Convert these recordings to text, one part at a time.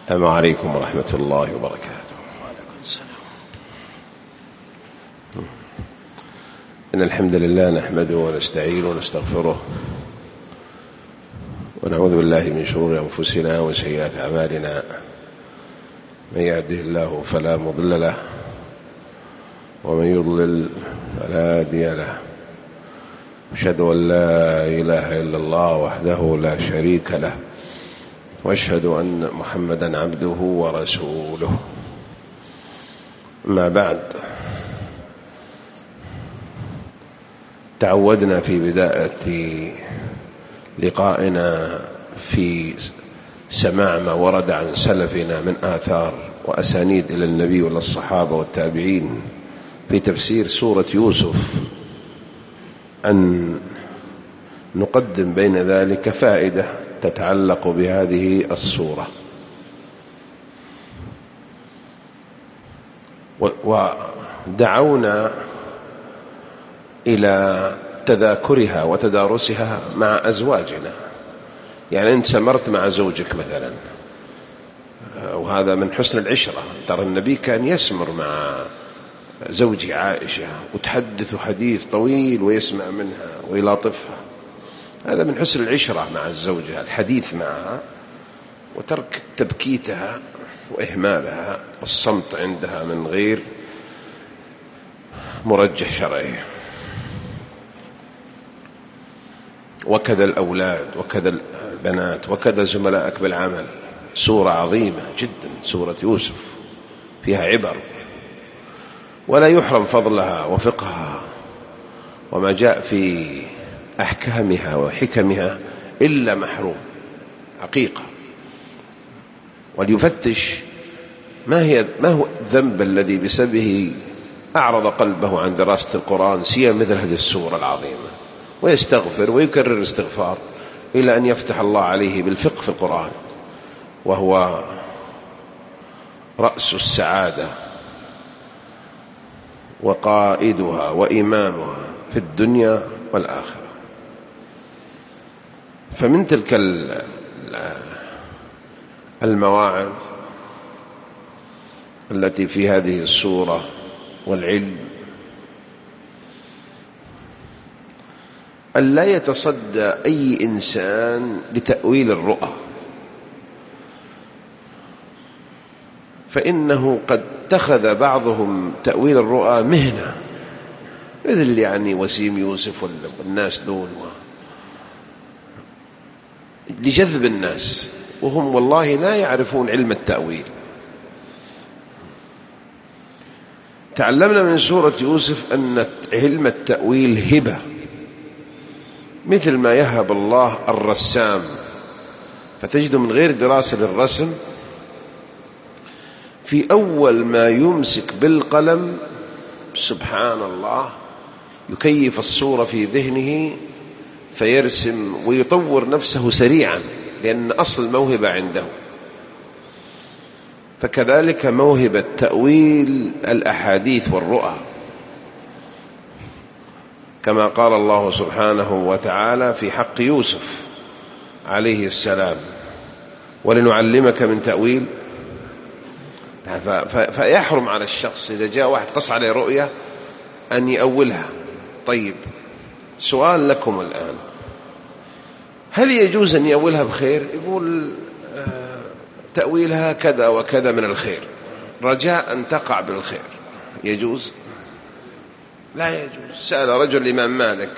السلام عليكم ورحمة الله وبركاته. إن الحمد لله نحمده ونستعينه ونستغفره ونعوذ بالله من شرور أنفسنا وسيئات أعمالنا. من يهده الله فلا مضل له ومن يضلل فلا هادي له. أشهد أن لا إله إلا الله وحده لا شريك له وأشهد أن محمدًا عبده ورسوله. أما بعد، تعودنا في بداية لقائنا في سماع ما ورد عن سلفنا من آثار وأسانيد إلى النبي والصحابة والتابعين في تفسير سورة يوسف، أن نقدم بين ذلك فائدة تتعلق بهذه السورة، ودعونا إلى تذاكرها وتدارسها مع أزواجنا. يعني أنت سمرت مع زوجك مثلا، وهذا من حسن العشرة. ترى النبي كان يسمر مع زوجي عائشة وتحدث حديث طويل ويسمع منها ويلاطفها. هذا من حسن العشرة مع الزوجة، الحديث معها وترك تبكيتها وإهمالها والصمت عندها من غير مرجح شرعي. وكذا الأولاد وكذا البنات وكذا زملائك بالعمل. سورة عظيمة جدا سورة يوسف، فيها عبر ولا يحرم فضلها وفقهها وما جاء في أحكامها وحكمها إلا محروم حقيقة. وليفتش ما هو الذنب الذي بسببه أعرض قلبه عن دراسة القرآن، سيما مثل هذه السورة العظيمة، ويستغفر ويكرر الاستغفار إلى أن يفتح الله عليه بالفقه في القرآن، وهو رأس السعادة وقائدها وإمامها في الدنيا والآخرة. فمن تلك المواعظ التي في هذه السورة والعلم أن لا يتصدى أي إنسان لتأويل الرؤى، فإنه قد اتخذ بعضهم تأويل الرؤى مهنة، مثل يعني وسيم يوسف والناس دول، لجذب الناس، وهم والله لا يعرفون علم التأويل. تعلمنا من سورة يوسف أن علم التأويل هبة، مثل ما يهب الله الرسام، فتجد من غير دراسة للرسم في أول ما يمسك بالقلم سبحان الله يكيف الصورة في ذهنه فيرسم ويطور نفسه سريعا، لأن أصل الموهبة عنده. فكذلك موهبة تأويل الأحاديث والرؤى، كما قال الله سبحانه وتعالى في حق يوسف عليه السلام: ولنعلمك من تأويل. فيحرم على الشخص إذا جاء واحد قص عليه رؤية أن يأولها. طيب، سؤال لكم الآن: هل يجوز أن يأولها بخير؟ يقول تأويلها كذا وكذا من الخير رجاء أن تقع بالخير، يجوز؟ لا يجوز. سأل رجل الإمام مالك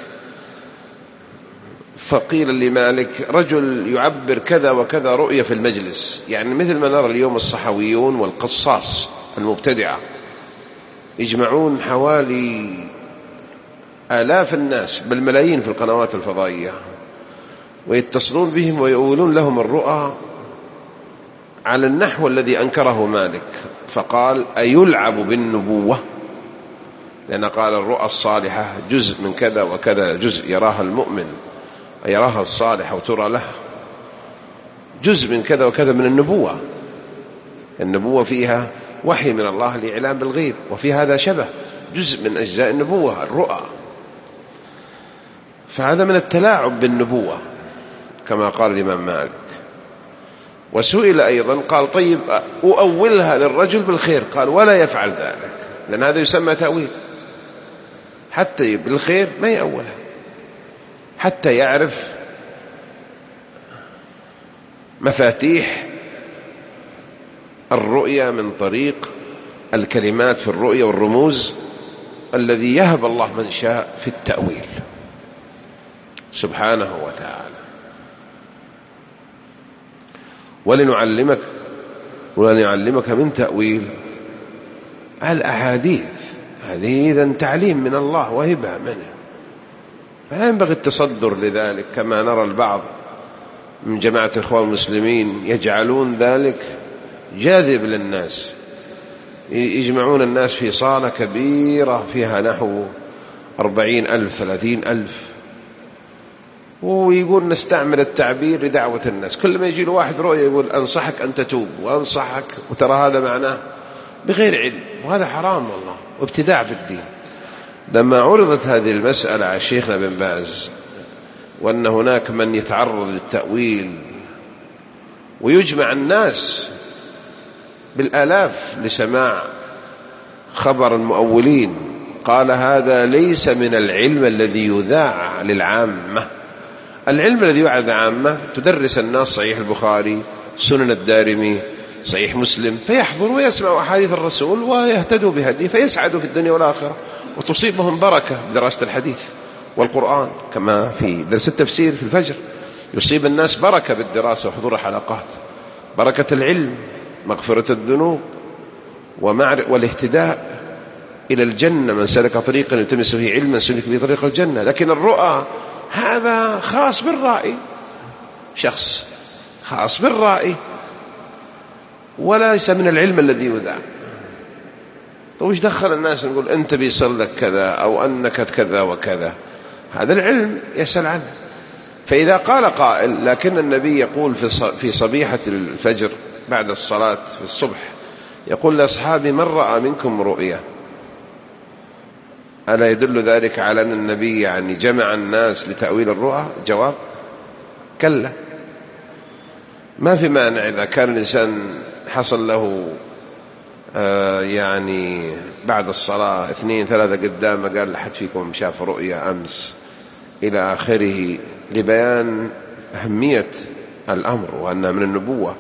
فقيل لمالك: رجل يعبر كذا وكذا رؤية في المجلس، يعني مثل ما نرى اليوم الصحويون والقصاص المبتدعة يجمعون حوالي آلاف الناس بالملايين في القنوات الفضائية ويتصلون بهم ويقولون لهم الرؤى على النحو الذي أنكره مالك، فقال: أيلعب بالنبوة؟ لأن قال الرؤى الصالحة جزء من كذا وكذا، جزء يراها المؤمن يراها الصالح وترى له جزء من كذا وكذا من النبوة. النبوة فيها وحي من الله لإعلام بالغيب، وفي هذا شبه جزء من أجزاء النبوة الرؤى. فهذا من التلاعب بالنبوة كما قال الإمام مالك. وسئل أيضا قال طيب أؤولها للرجل بالخير، قال ولا يفعل ذلك، لأن هذا يسمى تأويل. حتى بالخير ما يأولها، حتى يعرف مفاتيح الرؤيا من طريق الكلمات في الرؤيا والرموز الذي يهب الله من شاء في التأويل سبحانه وتعالى. ولنعلمك من تأويل الأحاديث. هذه إذن تعليم من الله وهبة منه، فلا ينبغي التصدر لذلك كما نرى البعض من جماعة الإخوان المسلمين يجعلون ذلك جاذب للناس، يجمعون الناس في صالة كبيرة فيها نحو 40,000 30,000، ويقول نستعمل التعبير لدعوة الناس. كل ما يجي له واحد رؤية يقول أنصحك أن تتوب وأنصحك، وترى هذا معناه بغير علم، وهذا حرام والله وابتداع في الدين. لما عرضت هذه المسألة على شيخنا بن باز، وأن هناك من يتعرض للتأويل ويجمع الناس بالآلاف لسماع خبر المؤولين، قال هذا ليس من العلم الذي يذاع للعامة. العلم الذي يذاع للعامة تدرس الناس صحيح البخاري، سنن الدارمي، صحيح مسلم، فيحضروا ويسمعوا أحاديث الرسول ويهتدوا بهديه فيسعدوا في الدنيا والآخرة، وتصيبهم بركة بدراسة الحديث والقرآن، كما في درس التفسير في الفجر يصيب الناس بركة بالدراسة وحضور حلقات، بركة العلم، مغفرة الذنوب، والاهتداء إلى الجنة. من سلك طريقا يلتمس فيه علما سلك به طريق الجنة. لكن الرؤى هذا خاص بالرائي، شخص خاص بالرائي، وليس من العلم الذي يذاع. طيب وش دخل الناس نقول أنت بيصل لك كذا أو أنك كذا وكذا؟ هذا العلم يسأل عنه. فإذا قال قائل لكن النبي يقول في صبيحة الفجر بعد الصلاة في الصبح، يقول لأصحابي من رأى منكم رؤيا، ألا يدل ذلك على أن النبي يعني جمع الناس لتأويل الرؤى؟ جواب كلا. ما في مانع إذا كان الإنسان حصل له يعني بعد الصلاة 2 3 قدامه قال لحد فيكم شاف رؤيا أمس إلى آخره، لبيان أهمية الأمر وأنها من النبوة.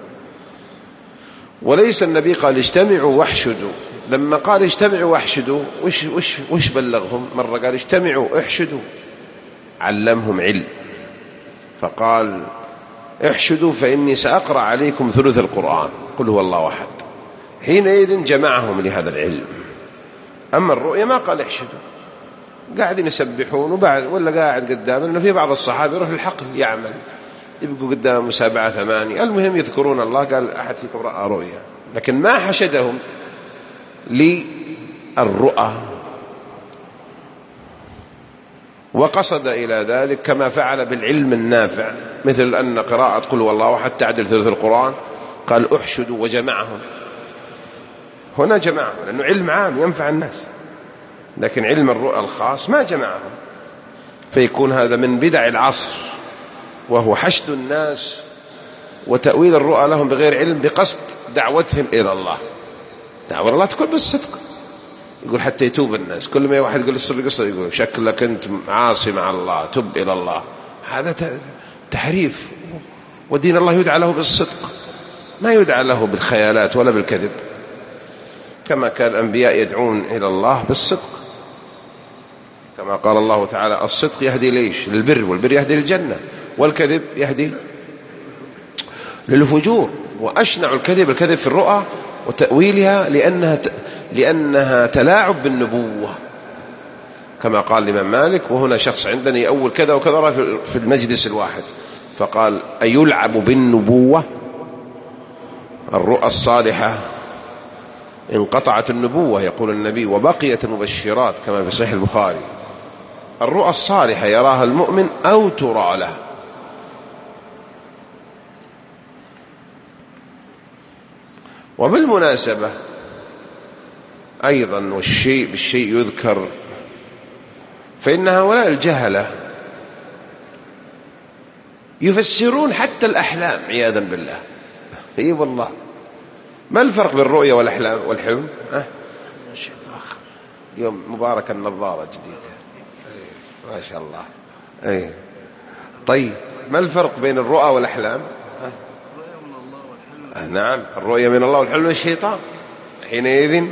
وليس النبي قال اجتمعوا واحشدوا. لما قال اجتمعوا واحشدوا وش بلغهم؟ مرة قال اجتمعوا احشدوا، علمهم علم، فقال احشدوا فإني سأقرأ عليكم ثلث القرآن قل هو الله أحد. حينئذ جمعهم لهذا العلم. أما الرؤيا ما قال احشدوا، قاعدين يسبحون ولا قاعد قدام، لأنه في بعض الصحابة يروح الحقل يعمل، يبقوا قدام 7 8، المهم يذكرون الله. قال أحد فيكم رأى رؤيا، لكن ما حشدهم للرؤى، وقصد إلى ذلك كما فعل بالعلم النافع، مثل أن قراءة قل هو الله أحد تعدل ثلث القرآن، قال احشدوا وجمعهم. هنا جمعهم لأنه علم عام ينفع الناس، لكن علم الرؤى الخاص ما جمعهم، فيكون هذا من بدع العصر، وهو حشد الناس وتأويل الرؤى لهم بغير علم بقصد دعوتهم إلى الله. دعوة الله تكون بالصدق، يقول حتى يتوب الناس. كل ما واحد يقول الصدق قصة يقول شكلك أنت عاصي مع الله، تب إلى الله. هذا تحريف، ودين الله يدعى له بالصدق، ما يدعى له بالخيالات ولا بالكذب، كما كان الأنبياء يدعون إلى الله بالصدق، كما قال الله تعالى الصدق يهدي ليش؟ للبر، والبر يهدي للجنة، والكذب يهدي للفجور. وأشنع الكذب في الرؤى وتأويلها، لأنها تلاعب بالنبوة، كما قال الإمام مالك وهنا شخص عندنا يأول كذا وكذا في المجلس الواحد، فقال أيلعب بالنبوة؟ الرؤى الصالحة انقطعت النبوة يقول النبي، وبقيت المبشرات كما في صحيح البخاري. الرؤى الصالحة يراها المؤمن أو ترى له. وبالمناسبة أيضا بالشيء يذكر، فإن هؤلاء الجهلة يفسرون حتى الأحلام عياذا بالله. اي والله. ما الفرق بين الرؤيا والأحلام والحلم؟ يوم مبارك النظارة جديدة ما شاء الله. أي طيب، ما الفرق بين الرؤى والأحلام؟ الرؤيا من الله والحلم. نعم، الرؤيا من الله والحلم من الشيطان. حينئذ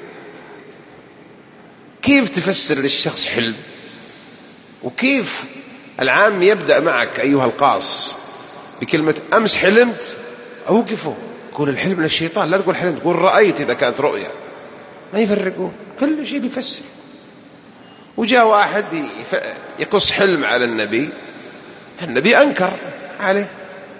كيف تفسر للشخص حلم؟ وكيف العام يبدأ معك أيها القاص بكلمة أمس حلمت؟ أوقفه، قول الحلم من الشيطان، لا تقول حلمت، قول رأيت إذا كانت رؤيا. ما يفرقون، كل شيء بيفسر. وجاء واحد يقص حلم على النبي، فالنبي أنكر عليه.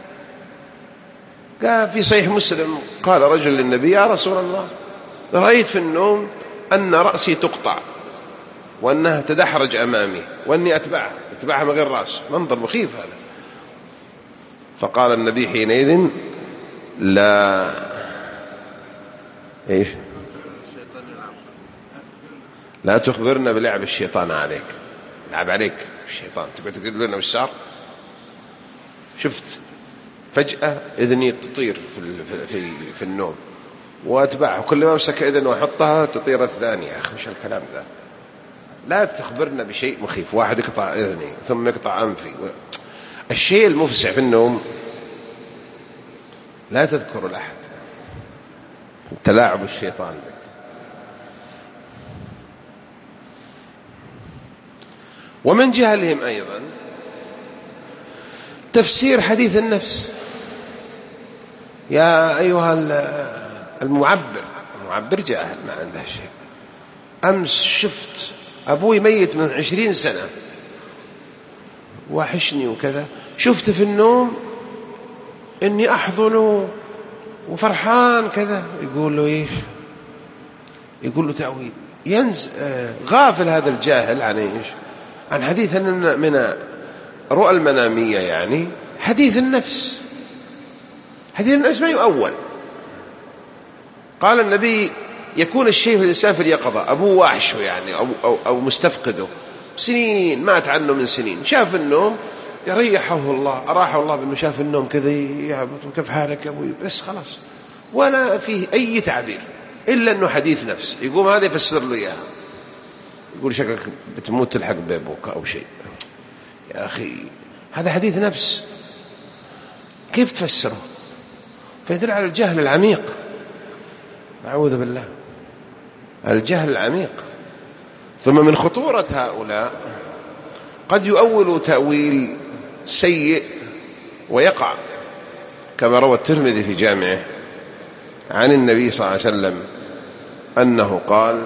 قال في صحيح مسلم قال رجل للنبي: يا رسول الله، رأيت في النوم أن رأسي تقطع وأنها تدحرج أمامي وأني أتبعها من غير رأس. منظر مخيف هذا. فقال النبي حينئذ: لا إيش؟ لا تخبرنا بلعب الشيطان عليك. لعب عليك الشيطان، تقول لنا وش صار؟ شفت فجأة إذني تطير في النوم، وأتبعها كل ما أمسك إذن وأحطها تطير الثانية. يا أخي مش الكلام ذا، لا تخبرنا بشيء مخيف. واحد يقطع إذني ثم يقطع أنفي. الشيء المفزع في النوم لا تذكر لأحد، تلاعب الشيطان بك. ومن جهلهم أيضا تفسير حديث النفس. يا أيها المعبر جاهل ما عنده شيء. أمس شفت أبوي ميت من 20 سنة وحشني وكذا، شفت في النوم إني أحضنه وفرحان كذا. يقول له إيش؟ يقول له تأويل. غافل هذا الجاهل عن إيش؟ عن حديث من رؤى المنامية، يعني حديث النفس. حديث النفس ما يؤول. قال النبي: يكون الشيء في الإنسان في اليقظة، أبوه واحشه يعني أو مستفقده سنين، مات عنه من سنين، شاف النوم يريحه الله، أراحه الله بأنه شاف النوم كذا يعبط: وكيف حالك يا أبوي؟ بس خلاص، ولا فيه أي تعبير إلا أنه حديث نفس. يقوم هذا يفسر له إياها، يقول: شكلك بتموت تلحق بابوك أو شيء. يا أخي هذا حديث نفس، كيف تفسره؟ فيدل على الجهل العميق. أعوذ بالله، الجهل العميق. ثم من خطورة هؤلاء قد يؤولوا تأويل سيء ويقع، كما روى الترمذي في جامعه عن النبي صلى الله عليه وسلم أنه قال: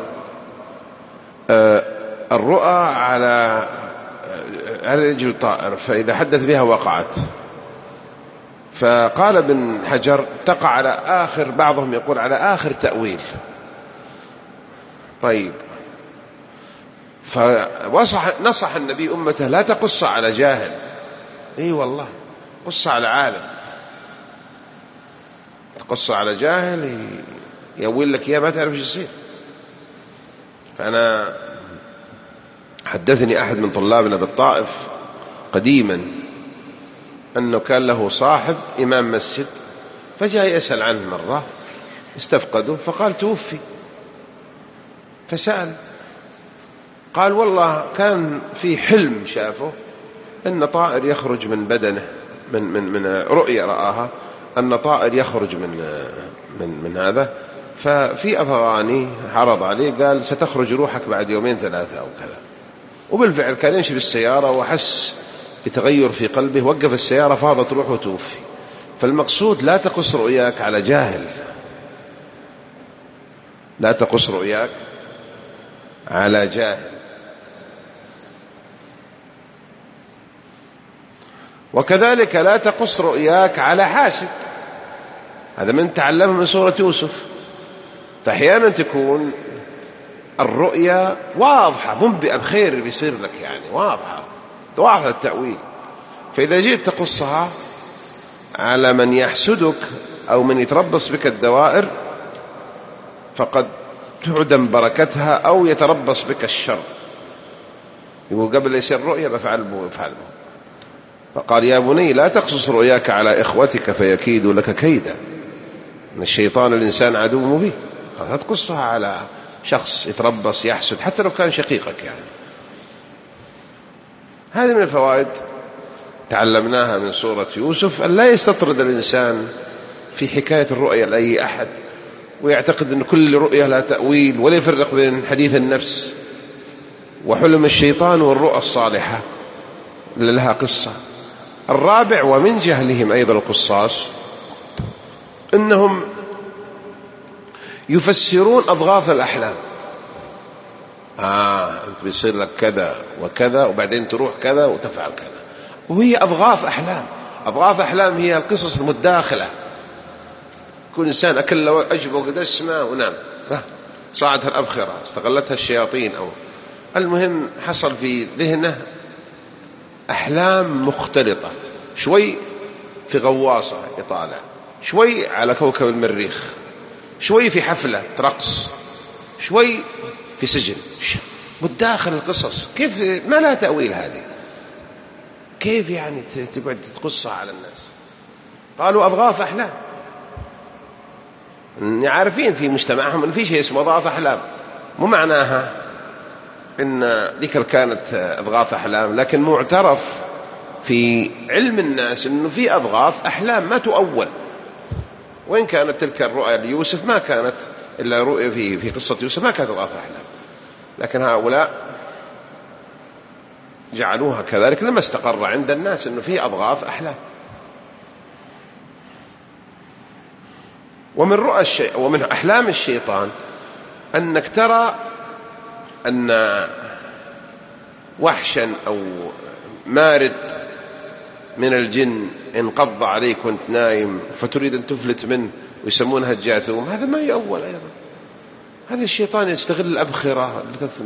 الرؤى على رجل طائر، فإذا حدث بها وقعت. فقال ابن حجر: تقع على آخر، بعضهم يقول على آخر تأويل. طيب، فنصح النبي أمته: لا تقص على جاهل. اي والله، قص على عالم. تقص على جاهل يقول لك يا ما تعرف ايش يصير. فأنا حدثني أحد من طلابنا بالطائف قديما أنه كان له صاحب إمام مسجد، فجاء يسأل عنه مرة، استفقده، فقال: توفي. فسأل، قال: والله كان في حلم شافه أن طائر يخرج من بدنه، من رؤيا رآها أن طائر يخرج من هذا. ففي أفغاني عرض عليه، قال: ستخرج روحك بعد 2 3 أو كذا. وبالفعل كان يمشي بالسيارة وحس بتغير في قلبه، وقف السيارة، فاضت روحه وتوفي. فالمقصود: لا تقص رؤياك على جاهل، لا تقص رؤياك على جاهل. وكذلك لا تقص رؤياك على حاسد. هذا من تعلمه من سورة يوسف. فأحيانا تكون الرؤيا واضحة منبئة بخير بيصير لك، يعني واضحة التأويل. فإذا جئت تقصها على من يحسدك أو من يتربص بك الدوائر، فقد تعدم بركتها أو يتربص بك الشر. يقول: قبل يصير رؤيا بفعل به. فقال: يا بني لا تقصص رؤياك على إخوتك فيكيدوا لك كيدا أن الشيطان الإنسان عدو مبين، لا تقصها على شخص يتربص يحسد حتى لو كان شقيقك يعني. هذه من الفوائد تعلمناها من سورة يوسف، أن لا يستطرد الإنسان في حكاية الرؤيا لأي أحد ويعتقد أن كل رؤية لها تأويل، ولا يفرق بين حديث النفس وحلم الشيطان والرؤى الصالحة لها قصة. الرابع، ومن جهلهم أيضا القصاص، أنهم يفسرون أضغاث الأحلام. أنت بيصير لك كذا وكذا وبعدين تروح كذا وتفعل كذا، وهي أضغاث أحلام. أضغاث أحلام هي القصص المتداخلة، كل إنسان أكل أجبه قد اسمه ونام، صعدها الأبخرة، استغلتها الشياطين، أو المهم حصل في ذهنه أحلام مختلطة، شوي في غواصة يطالع، شوي على كوكب المريخ، شوي في حفلة رقص، شوي في سجن، متداخل القصص. كيف ما لا تأويل هذه؟ كيف يعني تقعد تقصها على الناس؟ قالوا أضغاث أحلام، عارفين في مجتمعهم أن في شيء اسمه أضغاث أحلام، مو معناها إن ذيك كانت أضغاث أحلام، لكن معترف في علم الناس إنه في أضغاث أحلام ما تؤول. وإن كانت تلك الرؤيا ليوسف ما كانت إلا رؤيا في قصة يوسف، ما كانت أضغاث أحلام، لكن هؤلاء جعلوها كذلك لما استقر عند الناس إنه في أضغاث أحلام. ومن أحلام الشيطان أنك ترى أن وحشا أو مارد من الجن انقض عليك وانت نايم فتريد أن تفلت منه، ويسمونها الجاثوم. هذا ما يؤول أيضا، هذا الشيطان يستغل الأبخرة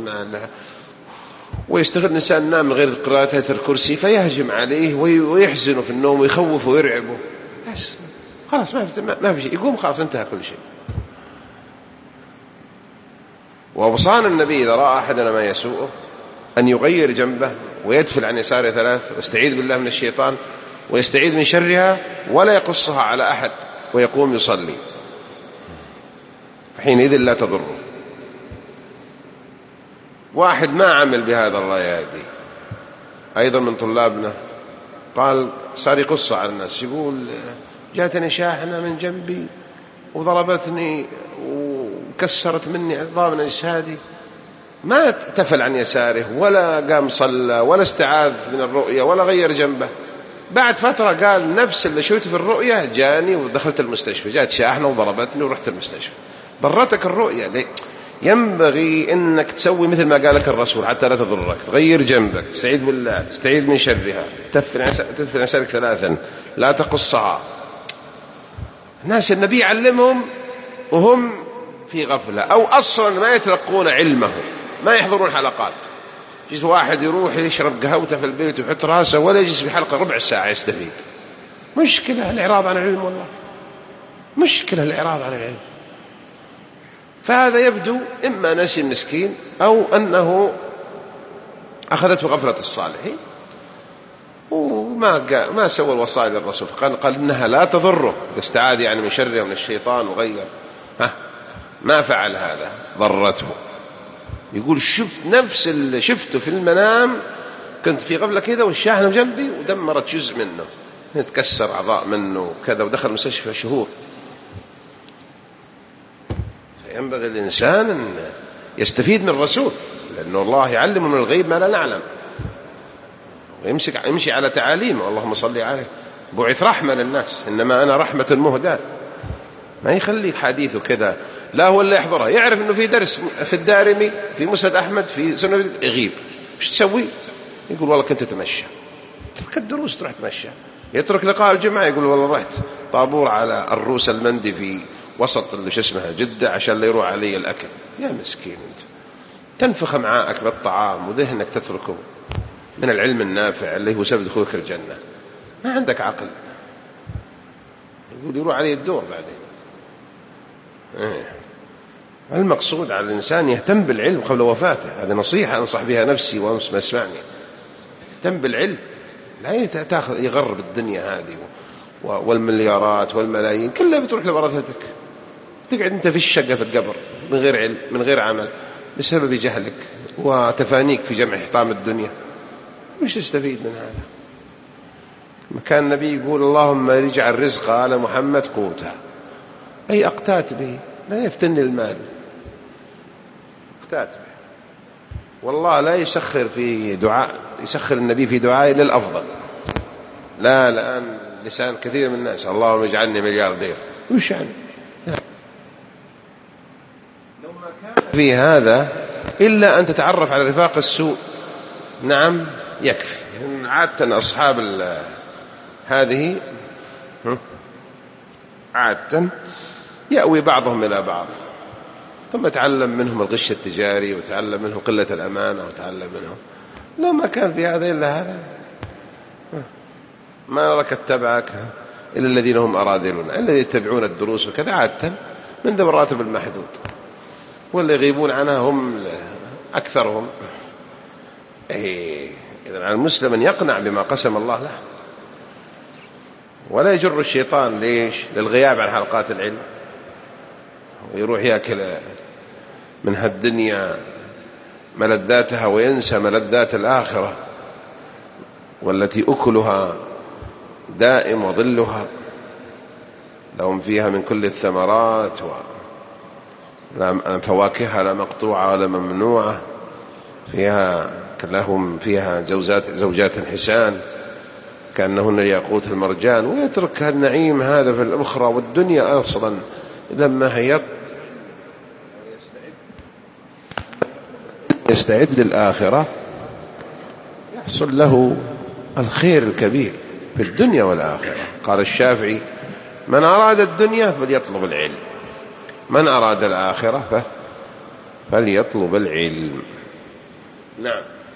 ويستغل الإنسان نام من غير قراءة آية الكرسي فيهجم عليه ويحزنه في النوم ويخوفه ويرعبه، بس خلاص ما في شيء، يقوم خلاص انتهى كل شيء. وأوصانا النبي إذا رأى أحدنا ما يسوءه أن يغير جنبه ويدفل عن يساره 3 ويستعيذ بالله من الشيطان ويستعيذ من شرها، ولا يقصها على أحد ويقوم يصلي، فحينئذ لا تضره. واحد ما عمل بهذا الله يهديه، أيضا من طلابنا قال صار يقص على الناس، يقول جاتني شاحنة من جنبي وضربتني وكسرت مني عظام من أجسادي، ما تفل عن يساره ولا قام صلى ولا استعاذ من الرؤية ولا غير جنبه. بعد فترة قال نفس اللي شفته في الرؤية جاني ودخلت المستشفى، جات شاحنة وضربتني ورحت المستشفى. ضرتك الرؤية ليه؟ ينبغي أنك تسوي مثل ما قالك الرسول حتى لا تضرك، تغير جنبك، تستعيذ بالله، تستعيذ من شرها، تدفن عسارك 3، لا تقصها. الناس النبي علمهم وهم في غفلة، أو أصلا ما يتلقون علمه، ما يحضرون حلقات. يجلس واحد يروح يشرب قهوته في البيت ويحط راسه ولا يجلس في حلقة ربع ساعة يستفيد. مشكلة الإعراض عن العلم، والله مشكلة الإعراض عن العلم. فهذا يبدو إما نسي مسكين أو أنه أخذته غفلة الصالحين وما سوى الوصايا للرسول، قال إنها لا تضره، استعاذ يعني من شره ومن الشيطان وغير، ما فعل هذا، ضرته. يقول شفت نفس اللي شفته في المنام، كنت في غفلة كذا والشاحنة جنبي ودمرت جزء منه، تكسر أعضاء منه كذا ودخل المستشفى شهور. ينبغي الإنسان أن يستفيد من الرسول، لأنه الله يعلم من الغيب ما لا نعلم، ويمشي على تعاليمه. اللهم صل عليه، بعث رحمة للناس، إنما أنا رحمة مهداة. ما يخليك حديثه كذا، لا هو اللي يحضره، يعرف أنه في درس في الدارمي في مسند أحمد في سنة يغيب، وش تسوي؟ يقول والله كنت أتمشى. ترك الدروس تروح تمشى، يترك لقاء الجمعة يقول والله رحت طابور على الروس المندي في وسط اللي شو اسمها جدة عشان لا يروح علي الأكل. يا مسكين أنت، تنفخ معاك بالطعام وذهنك تتركه من العلم النافع اللي هو سبب دخولك الجنة. ما عندك عقل. يقول يروح عليه الدور بعدين. المقصود على الإنسان يهتم بالعلم قبل وفاته. هذه نصيحة أنصح بها نفسي وأنصح ما اسمعني. يهتم بالعلم، لا تأخذ يغرب الدنيا هذه والمليارات والملايين كلها بتروح لورثتك. تقعد أنت في الشقة في القبر من غير علم من غير عمل بسبب جهلك وتفانيك في جمع حطام الدنيا، مش تستفيد من هذا؟ كان النبي يقول اللهم اجعل رزق آل محمد قوتا، أي أقتات به، لا يفتن المال، اقتات به. والله لا يسخر في دعاء، يسخر النبي في دعائه للأفضل. لا الآن لسان كثير من الناس اللهم اجعلني ملياردير، وش يعني؟ لو ما كان في هذا إلا أن تتعرف على رفاق السوء، نعم يكفي. عادة أصحاب هذه عادة يأوي بعضهم إلى بعض، ثم تعلم منهم الغش التجاري وتعلم منهم قلة الأمانة وتعلم منهم. لو ما كان في هذا إلا هذا ما نراك اتبعك إلا الذين هم أراذلون، الذين يتبعون الدروس وكذا عادة من ذوي الراتب المحدود، واللي يغيبون عنها هم أكثرهم. إذن على المسلم أن يقنع بما قسم الله له، ولا يجر الشيطان ليش؟ للغياب عن حلقات العلم، ويروح يأكل من هالدنيا ملذاتها وينسى ملذات الآخرة، والتي أكلها دائم وظلها، لهم فيها من كل الثمرات فواكهها لا مقطوعة ولا ممنوعة، فيها لهم فيها زوجات حسان كأنهن الياقوت المرجان، ويترك النعيم هذا في الأخرى والدنيا أصلا لما هي يستعد للآخرة يحصل له الخير الكبير في الدنيا والآخرة. قال الشافعي من أراد الدنيا فليطلب العلم، من أراد الآخرة فليطلب العلم. نعم.